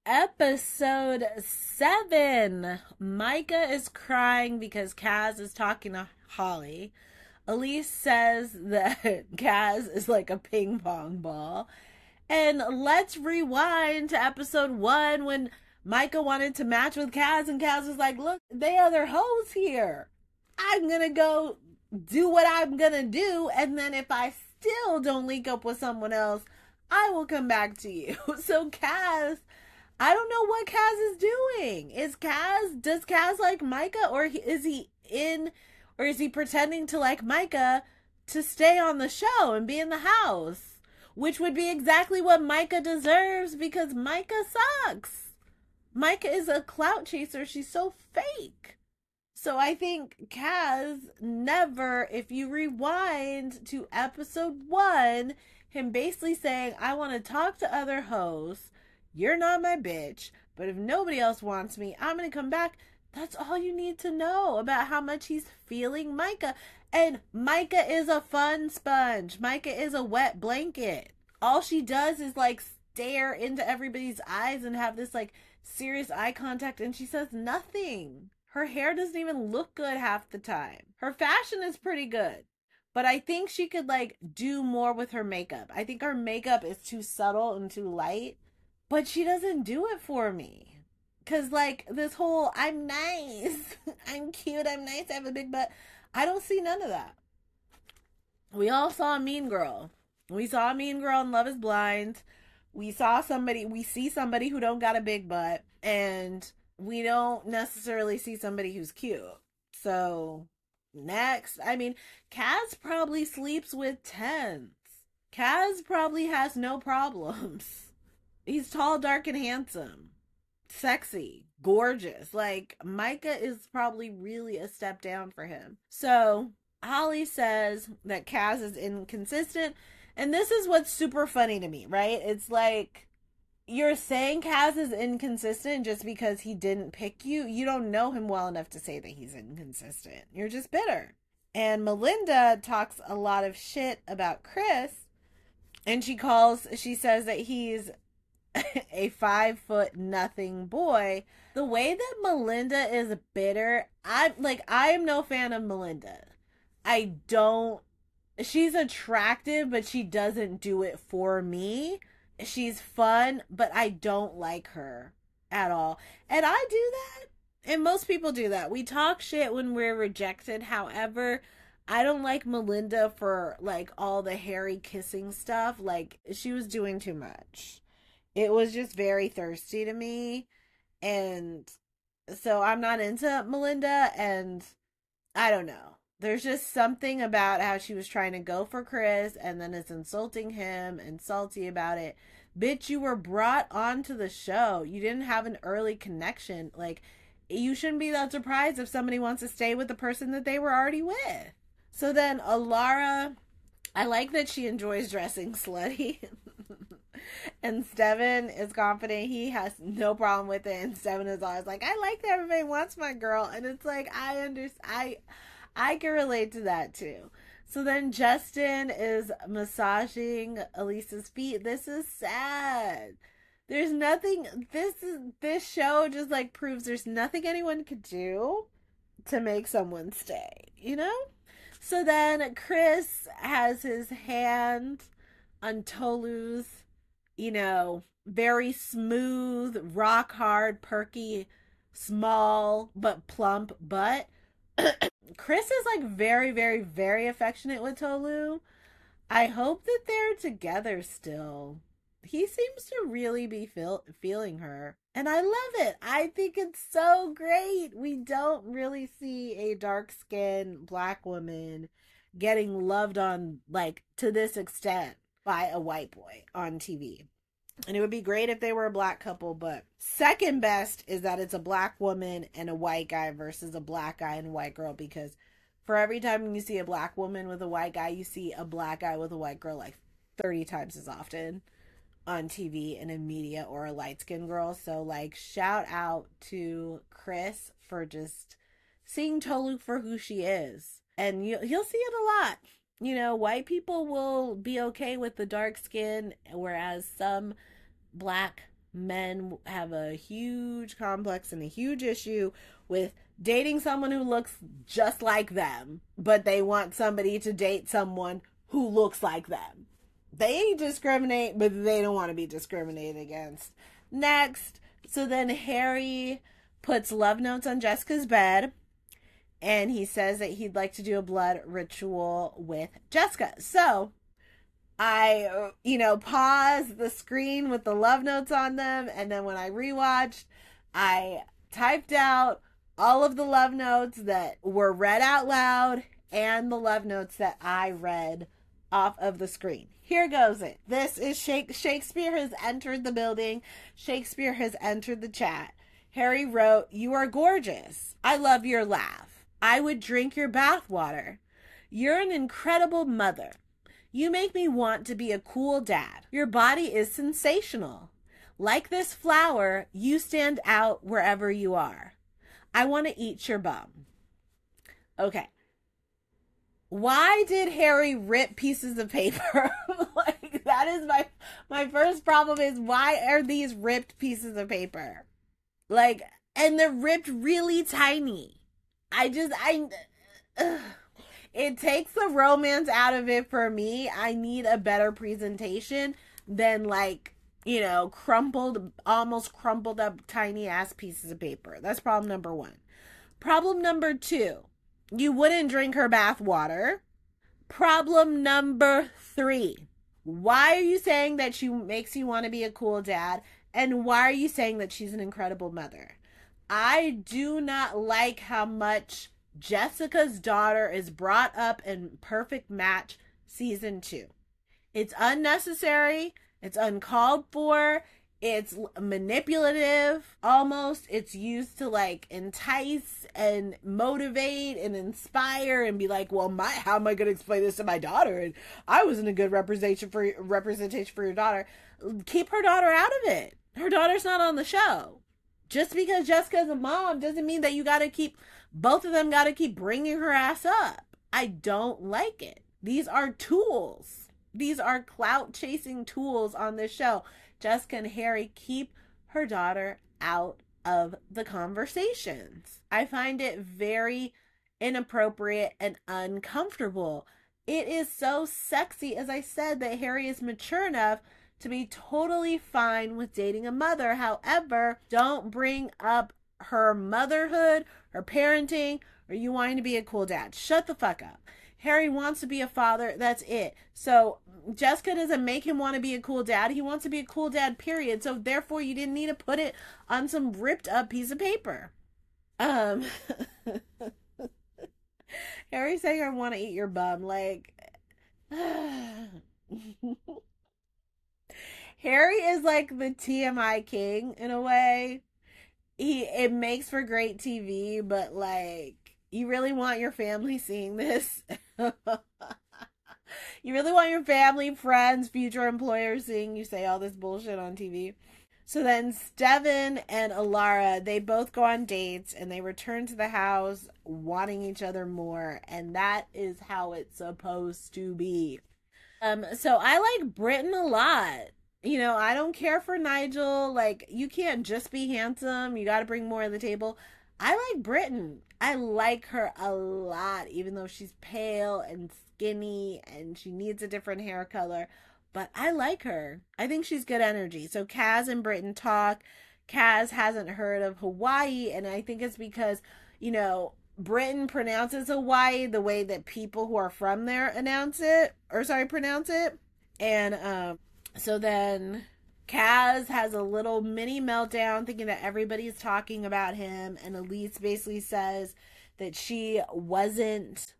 Episode 7. Micah is crying because Kaz is talking to Holly. Elise says that Kaz is like a ping pong ball. And let's rewind to episode 1 when Micah wanted to match with Kaz, and Kaz was like, look, they other hoes here. I'm gonna go do what I'm gonna do, and then if I still don't link up with someone else, I will come back to you. So Kaz, I don't know what Kaz is doing. Does Kaz like Micah, or is he pretending to like Micah to stay on the show and be in the house? Which would be exactly what Micah deserves, because Micah sucks. Micah is a clout chaser. She's so fake. So I think Kaz never, if you rewind to episode 1, him basically saying, I want to talk to other hosts. You're not my bitch. But if nobody else wants me, I'm going to come back. That's all you need to know about how much he's feeling Micah. And Micah is a fun sponge. Micah is a wet blanket. All she does is like stare into everybody's eyes and have this like serious eye contact, and she says nothing. Her hair doesn't even look good half the time. Her fashion is pretty good, but I think she could like do more with her makeup. I think her makeup is too subtle and too light, but she doesn't do it for me. Cause like this whole I'm nice, I'm cute, I'm nice, I have a big butt. I don't see none of that. We all saw Mean Girl. We saw Mean Girl in Love Is Blind. We see somebody who don't got a big butt, and we don't necessarily see somebody who's cute. So next, I mean, Kaz probably sleeps with tens. Kaz probably has no problems. He's tall, dark, and handsome. Sexy, gorgeous. Like, Micah is probably really a step down for him. So, Holly says that Kaz is inconsistent. And this is what's super funny to me, right? It's like, you're saying Kaz is inconsistent just because he didn't pick you. You don't know him well enough to say that he's inconsistent. You're just bitter. And Melinda talks a lot of shit about Chris. And she says that he's a 5 foot nothing boy. The way that Melinda is bitter, I am no fan of Melinda. I don't, she's attractive, but she doesn't do it for me. She's fun, but I don't like her at all. And I do that. And most people do that. We talk shit when we're rejected. However, I don't like Melinda for like all the hairy kissing stuff. Like, she was doing too much. It was just very thirsty to me. And so I'm not into Melinda, and I don't know. There's just something about how she was trying to go for Chris and then is insulting him and salty about it. Bitch, you were brought onto the show. You didn't have an early connection. Like, you shouldn't be that surprised if somebody wants to stay with the person that they were already with. So then Alara, I like that she enjoys dressing slutty. And Steven is confident. He has no problem with it. And Steven is always like, I like that everybody wants my girl. And it's like, I understand. I can relate to that too. So then Justin is massaging Elise's feet. This is sad. There's nothing, this show just like proves there's nothing anyone could do to make someone stay, you know? So then Chris has his hand on Tolu's, very smooth, rock hard, perky, small but plump butt. Chris is like very, very, very affectionate with Tolu. I hope that they're together still. He seems to really be feeling her. And I love it. I think it's so great. We don't really see a dark skinned black woman getting loved on like to this extent by a white boy on TV. And it would be great if they were a black couple, but second best is that it's a black woman and a white guy versus a black guy and a white girl, because for every time you see a black woman with a white guy, you see a black guy with a white girl like 30 times as often on TV and in media, or a light skinned girl. So like, shout out to Chris for just seeing Tolu for who she is. And you'll see it a lot. White people will be okay with the dark skin, whereas some black Men have a huge complex and a huge issue with dating someone who looks just like them, but they want somebody to date someone who looks like them. They discriminate, but they don't want to be discriminated against. Next, so then Harry puts love notes on Jessica's bed, and he says that he'd like to do a blood ritual with Jessica. So I, paused the screen with the love notes on them, and then when I rewatched, I typed out all of the love notes that were read out loud and the love notes that I read off of the screen. Here goes it. This is Shakespeare has entered the building. Shakespeare has entered the chat. Harry wrote, "You are gorgeous. I love your laugh. I would drink your bath water. You're an incredible mother. You make me want to be a cool dad. Your body is sensational. Like this flower, you stand out wherever you are. I want to eat your bum." Okay. Why did Harry rip pieces of paper? Like, that is my first problem is, why are these ripped pieces of paper? Like, and they're ripped really tiny. It takes the romance out of it for me. I need a better presentation than almost crumpled up tiny ass pieces of paper. That's problem number one. Problem number two, you wouldn't drink her bath water. Problem number three, why are you saying that she makes you want to be a cool dad? And why are you saying that she's an incredible mother? I do not like how much Jessica's daughter is brought up in Perfect Match season 2. It's unnecessary. It's uncalled for. It's manipulative almost. It's used to entice and motivate and inspire and be like, well, how am I going to explain this to my daughter? And I wasn't a good representation for your daughter. Keep her daughter out of it. Her daughter's not on the show. Just because Jessica's a mom doesn't mean that both of them got to keep bringing her ass up. I don't like it. These are tools. These are clout chasing tools on this show. Jessica and Harry, keep her daughter out of the conversations. I find it very inappropriate and uncomfortable. It is so sexy, as I said, that Harry is mature enough to be totally fine with dating a mother. However, don't bring up her motherhood, her parenting, or you wanting to be a cool dad. Shut the fuck up. Harry wants to be a father. That's it. So Jessica doesn't make him want to be a cool dad. He wants to be a cool dad, period. So therefore, you didn't need to put it on some ripped up piece of paper. Harry saying, "I want to eat your bum." Harry is like the TMI king in a way. It makes for great TV, but you really want your family seeing this? You really want your family, friends, future employers seeing you say all this bullshit on TV? So then Steven and Alara, they both go on dates and they return to the house wanting each other more, and that is how it's supposed to be. So I like Britton a lot. I don't care for Nigel. You can't just be handsome. You got to bring more to the table. I like Britton. I like her a lot, even though she's pale and skinny and she needs a different hair color. But I like her. I think she's good energy. So Kaz and Britton talk. Kaz hasn't heard of Hawaii, and I think it's because, Britton pronounces Hawaii the way that people who are from there pronounce it. And, so then Kaz has a little mini meltdown thinking that everybody's talking about him, and Elise basically says that she wasn't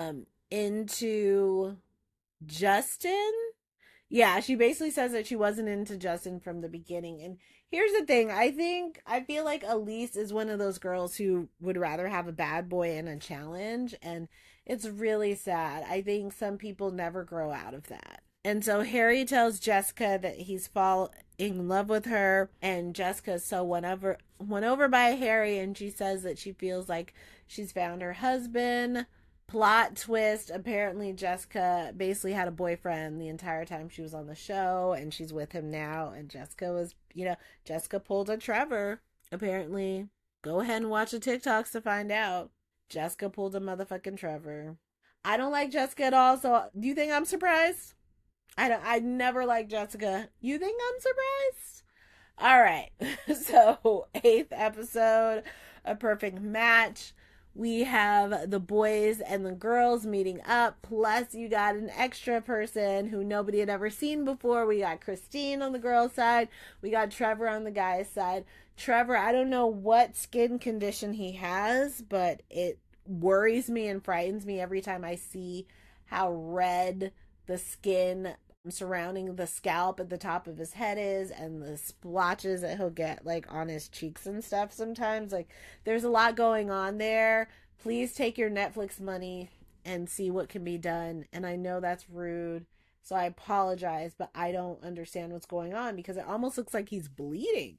into Justin. Yeah, she basically says that she wasn't into Justin from the beginning. And here's the thing, I feel like Elise is one of those girls who would rather have a bad boy and a challenge, and it's really sad. I think some people never grow out of that. And so Harry tells Jessica that he's falling in love with her, and Jessica's so won over by Harry, and she says that she feels like she's found her husband. Plot twist, apparently Jessica basically had a boyfriend the entire time she was on the show, and she's with him now. And Jessica was, Jessica pulled a Trevor. Apparently, go ahead and watch the TikToks to find out. Jessica pulled a motherfucking Trevor. I don't like Jessica at all, so do you think I'm surprised? I never liked Jessica. You think I'm surprised? All right. So, eighth episode, A Perfect Match. We have the boys and the girls meeting up. Plus, you got an extra person who nobody had ever seen before. We got Christine on the girls' side. We got Trevor on the guys' side. Trevor, I don't know what skin condition he has, but it worries me and frightens me every time I see how red the skin surrounding the scalp at the top of his head is, and the splotches that he'll get like on his cheeks and stuff sometimes. Like, there's a lot going on there. Please take your Netflix money and see what can be done. And I know that's rude, so I apologize, but I don't understand what's going on because it almost looks like he's bleeding.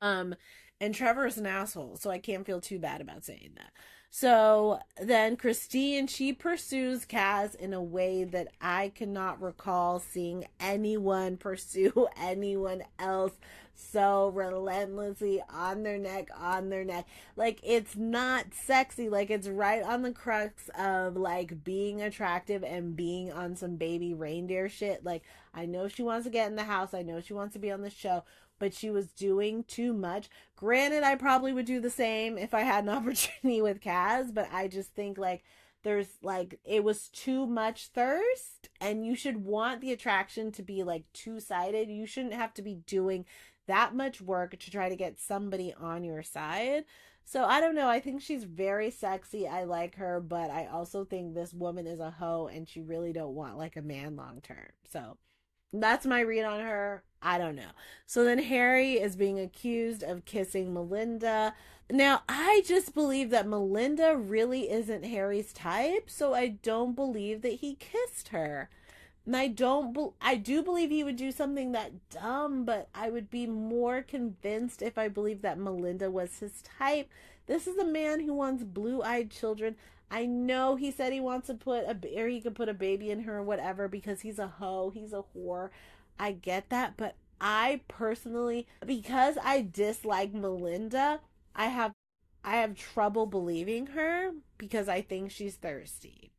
And Trevor is an asshole, so I can't feel too bad about saying that. So then Christine, she pursues Kaz in a way that I cannot recall seeing anyone pursue anyone else so relentlessly on their neck. Like, it's not sexy. Like, it's right on the crux of like being attractive and being on some baby reindeer shit. Like, I know she wants to get in the house. I know she wants to be on the show, but she was doing too much. Granted, I probably would do the same if I had an opportunity with Kaz, but I just think like there's like it was too much thirst, and you should want the attraction to be like two-sided. You shouldn't have to be doing that much work to try to get somebody on your side. So I don't know. I think she's very sexy. I like her, but I also think this woman is a hoe and she really don't want like a man long term. So that's my read on her. I don't know. So then Harry is being accused of kissing Melinda. Now, I just believe that Melinda really isn't Harry's type, so I don't believe that he kissed her. And I do believe he would do something that dumb, but I would be more convinced if I believed that Melinda was his type. This is a man who wants blue-eyed children. I know he said he wants to or he could put a baby in her or whatever because he's a hoe, he's a whore. I get that, but I personally, because I dislike Melinda, I have trouble believing her because I think she's thirsty.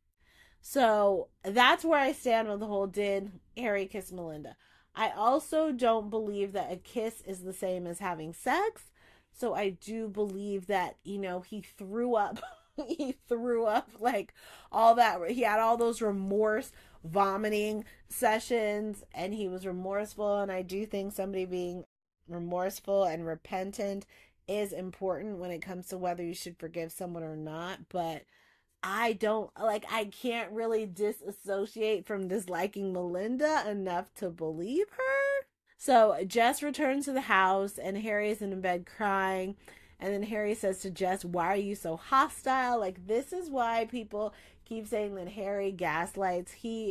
So that's where I stand with the whole did Harry kiss Melinda. I also don't believe that a kiss is the same as having sex. So I do believe that, he threw up. He threw up like all that. He had all those remorse vomiting sessions and he was remorseful. And I do think somebody being remorseful and repentant is important when it comes to whether you should forgive someone or not. But I can't really disassociate from disliking Melinda enough to believe her. So Jess returns to the house and Harry is in bed crying. And then Harry says to Jess, "Why are you so hostile?" Like, this is why people keep saying that Harry gaslights.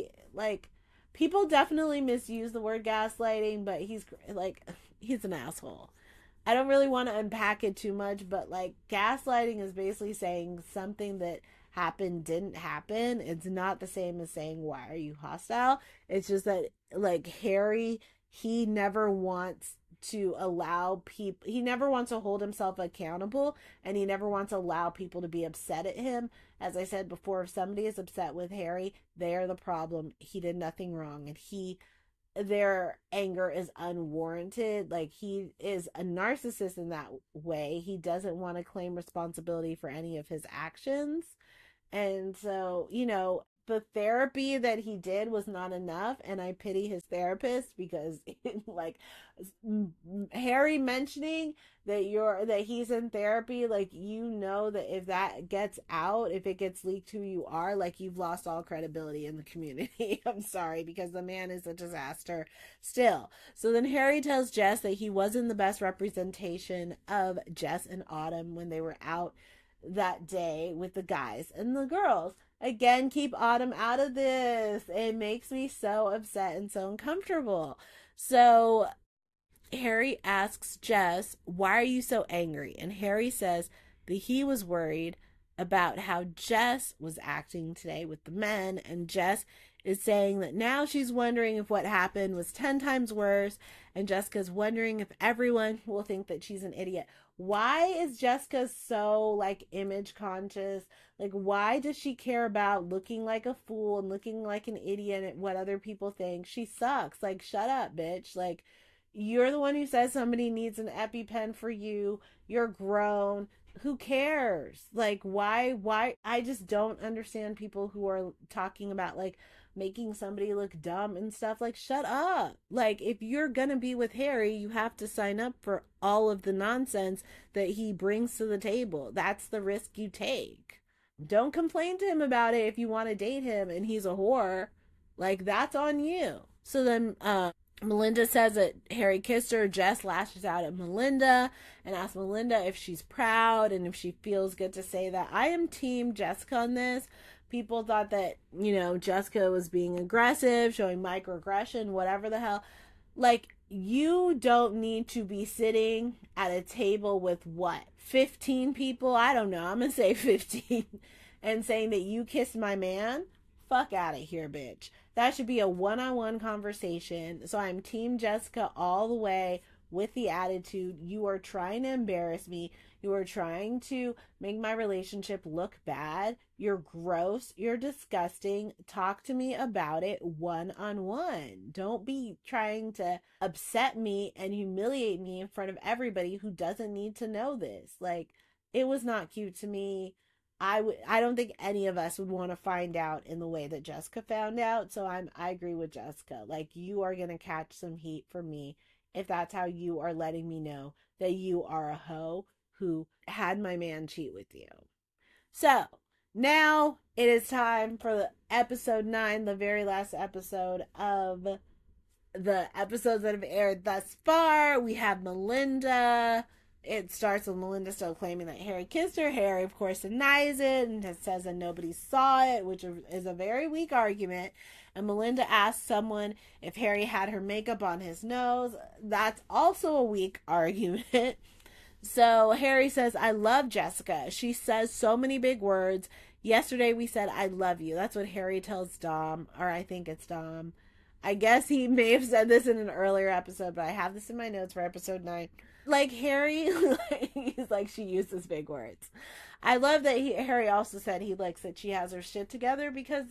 People definitely misuse the word gaslighting, but he's an asshole. I don't really want to unpack it too much, but like, gaslighting is basically saying something that happened didn't happen. It's not the same as saying, "Why are you hostile?" It's just that, like, Harry, he never wants to allow people, he never wants to hold himself accountable, and he never wants to allow people to be upset at him. As I said before, if somebody is upset with Harry, they're the problem. He did nothing wrong, and their anger is unwarranted. Like, he is a narcissist in that way. He doesn't want to claim responsibility for any of his actions. And so, the therapy that he did was not enough, and I pity his therapist because like, Harry mentioning that he's in therapy, like, that if that gets out, if it gets leaked who you are, like, you've lost all credibility in the community. I'm sorry, because the man is a disaster still. So then Harry tells Jess that he wasn't the best representation of Jess and Autumn when they were out that day with the guys and the girls. Again, keep Autumn out of this. It makes me so upset and so uncomfortable. So Harry asks Jess, "Why are you so angry?" And Harry says that he was worried about how Jess was acting today with the men, and Jess is saying that now she's wondering if what happened was 10 times worse, and Jessica's wondering if everyone will think that she's an idiot. Why is Jessica so like image conscious? Like, why does she care about looking like a fool and looking like an idiot and what other people think? She sucks. Like, shut up, bitch. Like, you're the one who says somebody needs an EpiPen for you. You're grown. Who cares? Like, why? I just don't understand people who are talking about like making somebody look dumb and stuff. Like, shut up. Like, if you're gonna be with Harry, you have to sign up for all of the nonsense that he brings to the table. That's the risk you take. Don't complain to him about it if you want to date him and he's a whore. Like, that's on you. So then Melinda says that Harry kissed her. Jess lashes out at Melinda and asks Melinda if she's proud and if she feels good to say that. I am team Jessica on this. People thought that, Jessica was being aggressive, showing microaggression, whatever the hell. Like, you don't need to be sitting at a table with what? 15 people? I don't know. I'm going to say 15. And saying that you kissed my man? Fuck out of here, bitch. That should be a one-on-one conversation. So I'm team Jessica all the way with the attitude. You are trying to embarrass me. You are trying to make my relationship look bad. You're gross. You're disgusting. Talk to me about it one-on-one. Don't be trying to upset me and humiliate me in front of everybody who doesn't need to know this. Like, it was not cute to me. I don't think any of us would want to find out in the way that Jessica found out. So I agree with Jessica. Like, you are going to catch some heat from me if that's how you are letting me know that you are a hoe who had my man cheat with you. So now it is time for the episode 9, the very last episode of the episodes that have aired thus far. We have Melinda. It starts with Melinda still claiming that Harry kissed her. Harry, of course, denies it and says that nobody saw it, which is a very weak argument. And Melinda asks someone if Harry had her makeup on his nose. That's also a weak argument. So Harry says, I love Jessica. She says so many big words. Yesterday we said, I love you. That's what Harry tells Dom, or I think it's Dom. I guess he may have said this in an earlier episode, but I have this in my notes for episode 9. Like, Harry, he's like, she uses big words. I love that Harry also said he likes that she has her shit together because,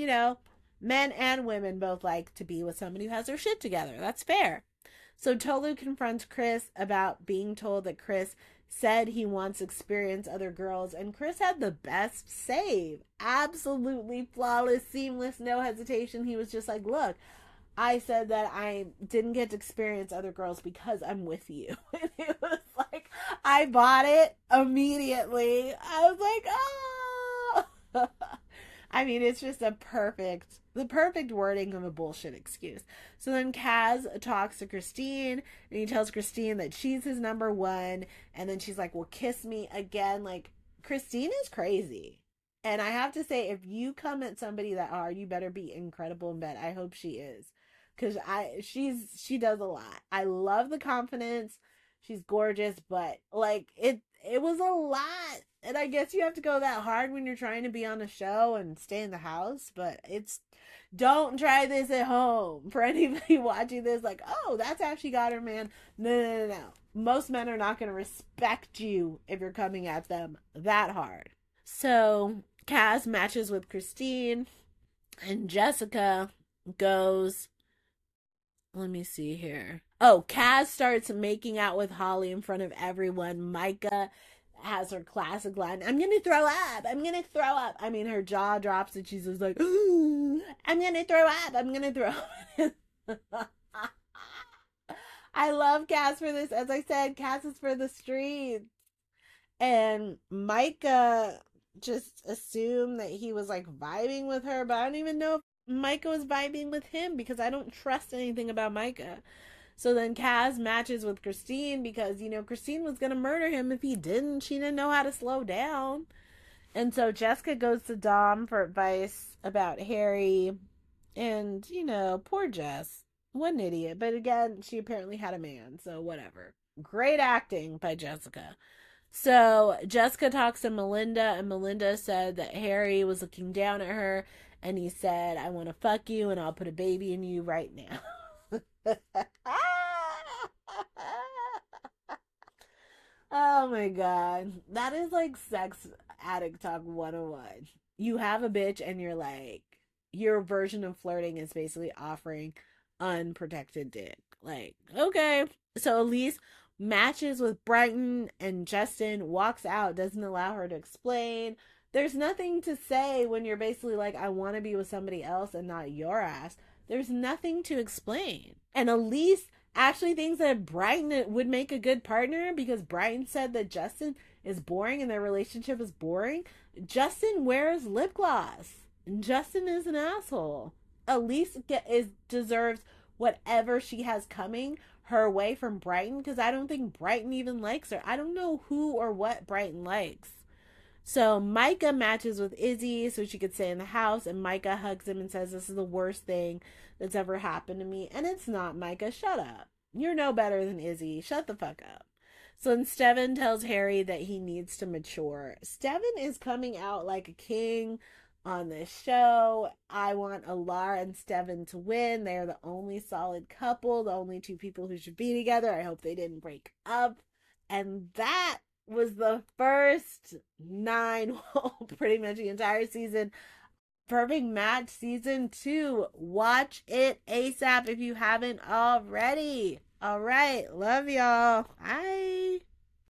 men and women both like to be with somebody who has their shit together. That's fair. So Tolu confronts Chris about being told that Chris said he wants to experience other girls, and Chris had the best save. Absolutely flawless, seamless, no hesitation. He was just like, look, I said that I didn't get to experience other girls because I'm with you. And it was like, I bought it immediately. I was like, oh. I mean, it's just the perfect wording of a bullshit excuse. So then Kaz talks to Christine, and he tells Christine that she's his number one. And then she's like, well, kiss me again. Like, Christine is crazy. And I have to say, if you come at somebody that hard, you better be incredible in bed. I hope she is. Because she does a lot. I love the confidence. She's gorgeous, but like it was a lot. And I guess you have to go that hard when you're trying to be on a show and stay in the house. But don't try this at home. For anybody watching this, like, oh, that's how she got her man. No. Most men are not going to respect you if you're coming at them that hard. So Kaz matches with Christine, and Jessica goes. Let me see here. Oh, Kaz starts making out with Holly in front of everyone. Micah has her classic line, I'm gonna throw up. I'm gonna throw up. I mean, her jaw drops and she's just like, I'm gonna throw up. I'm gonna throw up. I love Kaz for this. As I said, Kaz is for the streets. And Micah just assumed that he was like vibing with her, but I don't even know if Micah was vibing with him because I don't trust anything about Micah. So then Kaz matches with Christine because, Christine was going to murder him if he didn't. She didn't know how to slow down. And so Jessica goes to Dom for advice about Harry. And, poor Jess. What an idiot. But again, she apparently had a man, so whatever. Great acting by Jessica. So Jessica talks to Melinda, and Melinda said that Harry was looking down at her, and he said, "I want to fuck you, and I'll put a baby in you right now." Oh my god. That is like sex addict talk 101. You have a bitch and you're like, your version of flirting is basically offering unprotected dick. Like, okay. So Elise matches with Brighton and Justin walks out, doesn't allow her to explain. There's nothing to say when you're basically like, I want to be with somebody else and not your ass. There's nothing to explain. And Elise actually thinks that Brighton would make a good partner because Brighton said that Justin is boring and their relationship is boring. Justin wears lip gloss. Justin is an asshole. Elise deserves whatever she has coming her way from Brighton because I don't think Brighton even likes her. I don't know who or what Brighton likes. So Micah matches with Izzy so she could stay in the house, and Micah hugs him and says, "This is the worst thing that's ever happened to me." And it's not, Micah. Shut up. You're no better than Izzy. Shut the fuck up. So then Steven tells Harry that he needs to mature. Steven is coming out like a king on this show. I want Alara and Steven to win. They are the only solid couple, the only two people who should be together. I hope they didn't break up. And that was the first 9, well, pretty much the entire season. Perfect Match season 2. Watch it ASAP if you haven't already. All right. Love y'all. Bye.